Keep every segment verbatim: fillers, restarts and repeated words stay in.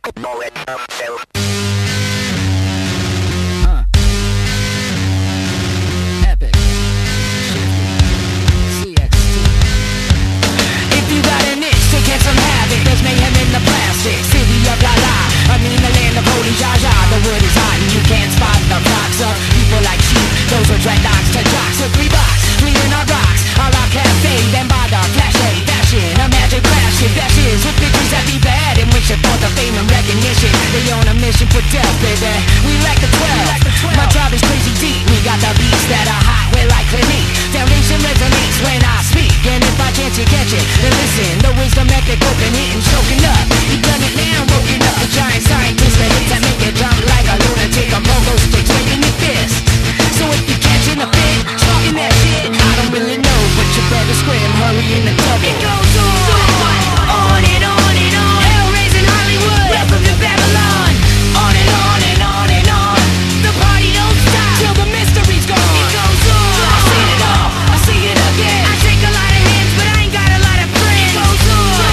know it yourself. Uh. Epic. C X T. If you got an itch to get some havoc, there's mayhem in the plastic city of La La. I mean the land of holy Jaja. The wood is hot and you can't spot the flocks of people like sheep. Those are dreadlocks to jocks with three blocks, cleaning our rocks. A la cafe, then by the flash, a fashion, a magic flash. It dashes with pictures that be bad and wish it for the fame and recognition. They on a mission for death, baby. We like the twelve. My tribe is crazy deep. We got the beats that are hot. We're like Clinique. Foundation resonates when I speak. And if by chance you catch it, then listen. The wisdom epic, open it and choking up. You done it now, woken up. A giant scientist that hits that make it jump like a lunatic. A pogo stick shaking your fist. So if you're catching a fit, talking that shit, I don't really know, but you better scram, hurry in the double. It goes on, on and on and on. Hell-raising Hollywood, welcome to Babylon. On and on and on and on. The party don't stop till the mystery's gone. It goes on. I seen it all, I see it again. I shake a lot of hands, but I ain't got a lot of friends. It goes on,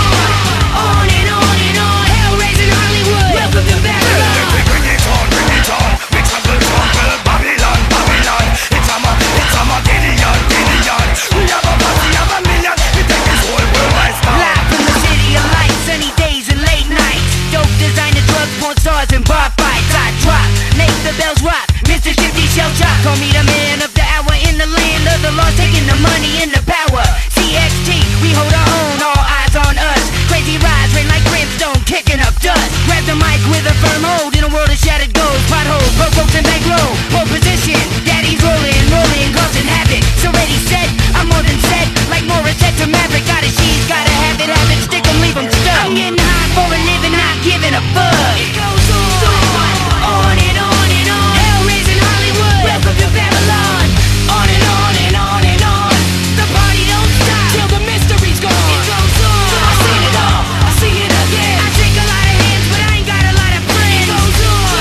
on and on and on. Hell-raising Hollywood, welcome to Babylon. Bring it on, bring it on. We trample, trample, Babylon, Babylon. It's a ma, it's a ma, Gideon, Gideon. We have a party of a million. We take this whole world by storm. Live from the city of lights, sunny days and late nights. Dope designer drugs, porn stars and bar fights. I drop, make the bells rock. Mister Shifty Shell Shock, call me the man of the hour in the land of the lost, taking the money and the power. C X T, we hold our own, all eyes on us. Crazy rides, rain like brimstone, kicking up dust. Grab the mic with a firm hold in a world of shattered goals, potholes, broke folks and bankroll. Pole position, daddy's rolling, rolling, causing havoc. So ready, set, I'm more than set, like Morissette to Maverick. Got it, she's gotta have it, have it, stick 'em, leave 'em stuck. I'm getting high for a living, not giving a fuck. It goes on, on and on and on. Hell-raising Hollywood, welcome to Babylon. On and on and on and on. The party don't stop till the mystery's gone. It goes on. I seen it all, I see it again. I shake a lot of hands, but I ain't got a lot of friends. It goes on,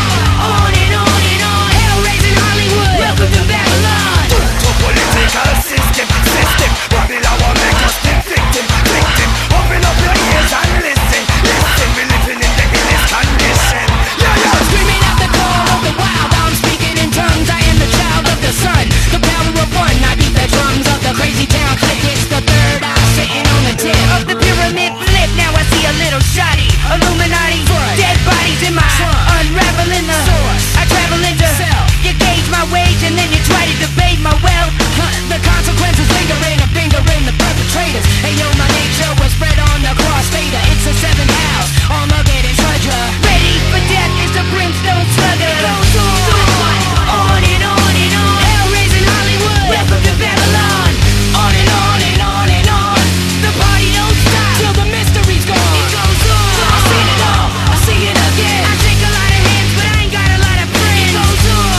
on and on and on. Hell-raising Hollywood, welcome to Babylon. To political system, system. Babylon will make us the victim, victim. Open up your ears and listen, listen. We living in the illest condition. Yeah, yeah. Screaming out the call of the wild, I'm speaking in tongues. I am the child of the sun, the power of one. I beat the drums of the crazy town click. It's the third eye sitting on the tip of the pyramid flip. Now I see a little shoddy Illuminati, dead bodies in my unraveling the source. I travel into self. You gauge my wage and then you try to debate my wealth. The consequences linger in a finger in the perpetrators. Hey yo, my nature was spread on the crossfader. It's a seventh house, Armageddon treasure. Ready for death is the brimstone slugger. It goes on, on and on and on. Hell-raising Hollywood, welcome to Babylon. On and on and on and on. The party don't stop till the mystery's gone. It goes on. I seen it all, I see it again. I shake a lot of hands, but I ain't got a lot of friends. It goes on,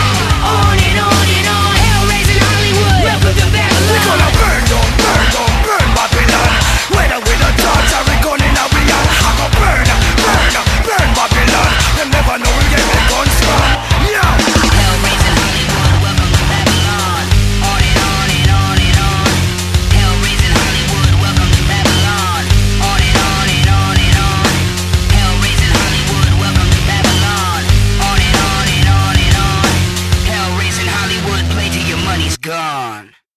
on and on and on. Hell-raising Hollywood, welcome to Babylon. We gonna burn down, burn down, burn Babylon. Whether with a torch or we gun in a we all I go burn, burn, burn Babylon. Them never know we get the guns from. Yeah. Hell-raising Hollywood, welcome to Babylon. On and on and on and on. Hell-raising Hollywood, welcome to Babylon. On and on and on and on. Hell-raising Hollywood, welcome to Babylon. On and on and on and on. Hell-raising Hollywood, play till your money's gone.